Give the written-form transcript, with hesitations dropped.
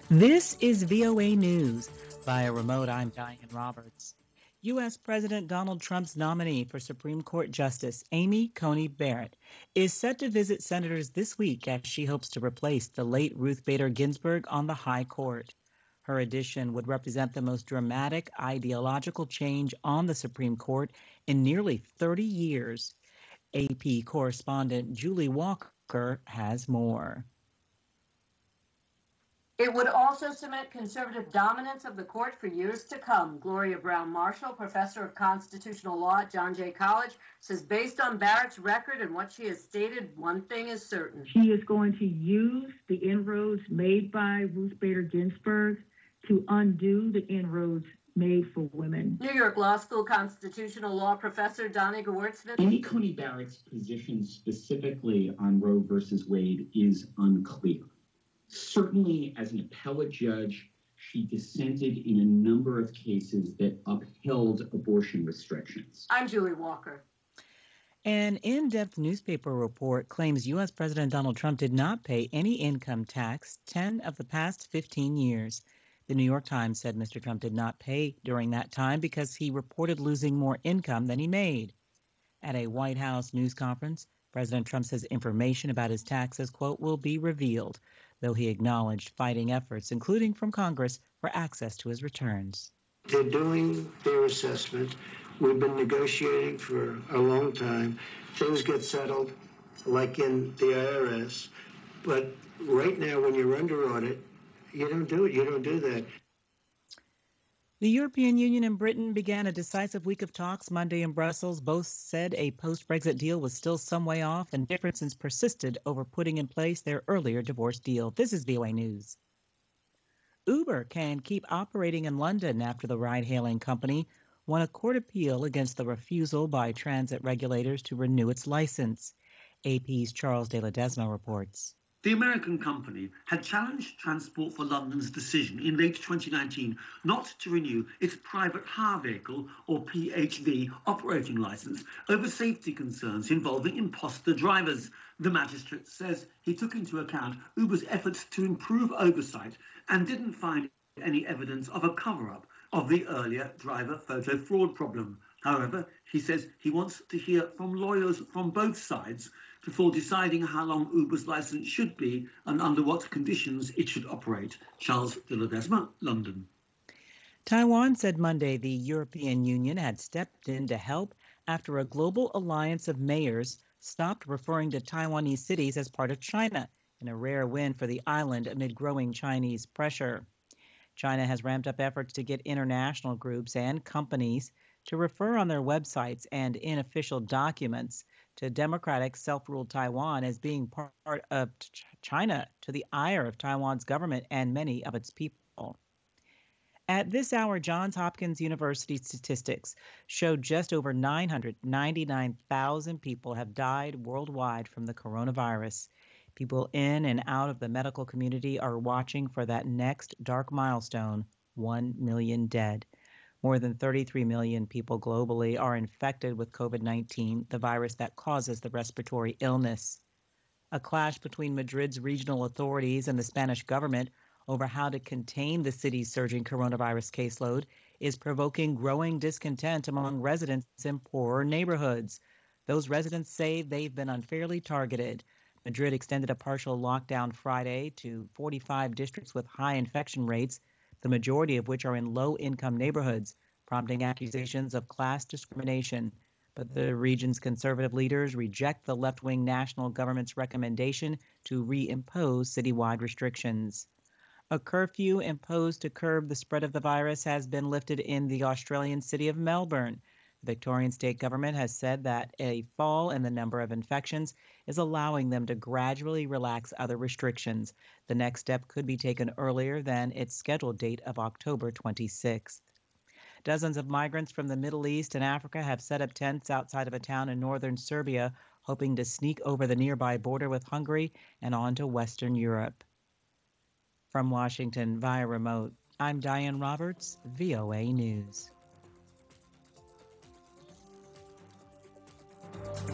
This is VOA News. Via remote, I'm Diane Roberts. U.S. President Donald Trump's nominee for Supreme Court Justice, Amy Coney Barrett, is set to visit senators this week as she hopes to replace the late Ruth Bader Ginsburg on the High Court. Her addition would represent the most dramatic ideological change on the Supreme Court in nearly 30 years. AP correspondent Julie Walker has more. It would also cement conservative dominance of the court for years to come. Gloria Brown-Marshall, professor of constitutional law at John Jay College, says based on Barrett's record and what she has stated, one thing is certain. She is going to use the inroads made by Ruth Bader Ginsburg to undo the inroads made for women. New York Law School constitutional law professor Donnie Gewirtzman. Amy Coney Barrett's position specifically on Roe versus Wade is unclear. Certainly, as an appellate judge, she dissented in a number of cases that upheld abortion restrictions. I'm Julie Walker. An in-depth newspaper report claims U.S. President Donald Trump did not pay any income tax 10 of the past 15 years. The New York Times said Mr. Trump did not pay during that time because he reported losing more income than he made. At a White House news conference, President Trump says information about his taxes, quote, will be revealed, though he acknowledged fighting efforts, including from Congress, for access to his returns. They're doing their assessment. We've been negotiating for a long time. Things get settled, like in the IRS. But right now, when you're under audit, you don't do it. You don't do that. The European Union and Britain began a decisive week of talks Monday in Brussels. Both said a post-Brexit deal was still some way off, and differences persisted over putting in place their earlier divorce deal. This is VOA News. Uber can keep operating in London after the ride-hailing company won a court appeal against the refusal by transit regulators to renew its license. AP's Charles de Ledesma reports. The American company had challenged Transport for London's decision in late 2019 not to renew its private hire vehicle, or PHV, operating licence over safety concerns involving imposter drivers. The magistrate says he took into account Uber's efforts to improve oversight and didn't find any evidence of a cover-up of the earlier driver photo fraud problem. However, he says he wants to hear from lawyers from both sides before deciding how long Uber's licence should be and under what conditions it should operate. Charles de Ledesma, London. Taiwan said Monday the European Union had stepped in to help after a global alliance of mayors stopped referring to Taiwanese cities as part of China, in a rare win for the island amid growing Chinese pressure. China has ramped up efforts to get international groups and companies to refer on their websites and in official documents to democratic self-ruled Taiwan as being part of China, to the ire of Taiwan's government and many of its people. At this hour, Johns Hopkins University statistics show just over 999,000 people have died worldwide from the coronavirus. People in and out of the medical community are watching for that next dark milestone, 1 million dead. More than 33 million people globally are infected with COVID-19, the virus that causes the respiratory illness. A clash between Madrid's regional authorities and the Spanish government over how to contain the city's surging coronavirus caseload is provoking growing discontent among residents in poorer neighborhoods. Those residents say they've been unfairly targeted. Madrid extended a partial lockdown Friday to 45 districts with high infection rates, the majority of which are in low-income neighborhoods, prompting accusations of class discrimination. But the region's conservative leaders reject the left-wing national government's recommendation to reimpose citywide restrictions. A curfew imposed to curb the spread of the virus has been lifted in the Australian city of Melbourne. The Victorian state government has said that a fall in the number of infections is allowing them to gradually relax other restrictions. The next step could be taken earlier than its scheduled date of October 26th. Dozens of migrants from the Middle East and Africa have set up tents outside of a town in northern Serbia, hoping to sneak over the nearby border with Hungary and on to Western Europe. From Washington via remote, I'm Diane Roberts, VOA News.